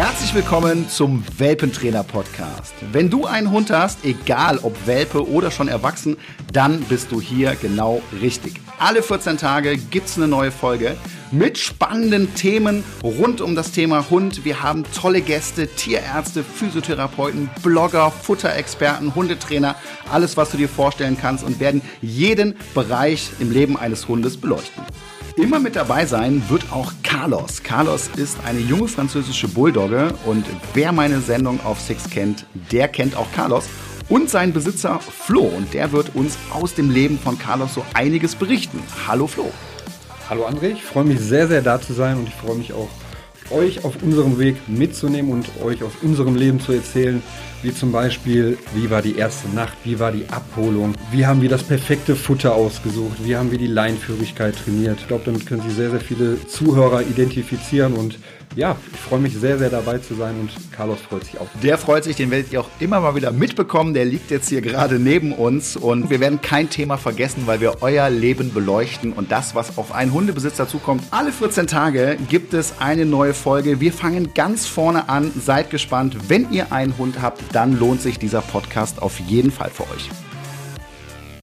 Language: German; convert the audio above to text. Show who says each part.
Speaker 1: Herzlich willkommen zum Welpentrainer-Podcast. Wenn du einen Hund hast, egal ob Welpe oder schon erwachsen, dann bist du hier genau richtig. Alle 14 Tage gibt's eine neue Folge mit spannenden Themen rund um das Thema Hund. Wir haben tolle Gäste, Tierärzte, Physiotherapeuten, Blogger, Futterexperten, Hundetrainer, alles, was du dir vorstellen kannst und werden jeden Bereich im Leben eines Hundes beleuchten. Immer mit dabei sein wird auch Carlos. Carlos ist eine junge französische Bulldogge und wer meine Sendung auf Six kennt, der kennt auch Carlos und seinen Besitzer Flo. Und der wird uns aus dem Leben von Carlos so einiges berichten. Hallo Flo.
Speaker 2: Hallo André, ich freue mich sehr, sehr da zu sein und ich freue mich auch, euch auf unserem Weg mitzunehmen und euch aus unserem Leben zu erzählen, wie zum Beispiel, wie war die erste Nacht, wie war die Abholung, wie haben wir das perfekte Futter ausgesucht, wie haben wir die Leinführigkeit trainiert. Ich glaube, damit können sich sehr, sehr viele Zuhörer identifizieren und ja, ich freue mich sehr, sehr dabei zu sein und Carlos freut sich auch.
Speaker 1: Der freut sich, den werdet ihr auch immer mal wieder mitbekommen. Der liegt jetzt hier gerade neben uns und wir werden kein Thema vergessen, weil wir euer Leben beleuchten und das, was auf einen Hundebesitzer zukommt. Alle 14 Tage gibt es eine neue Folge. Wir fangen ganz vorne an. Seid gespannt. Wenn ihr einen Hund habt, dann lohnt sich dieser Podcast auf jeden Fall für euch.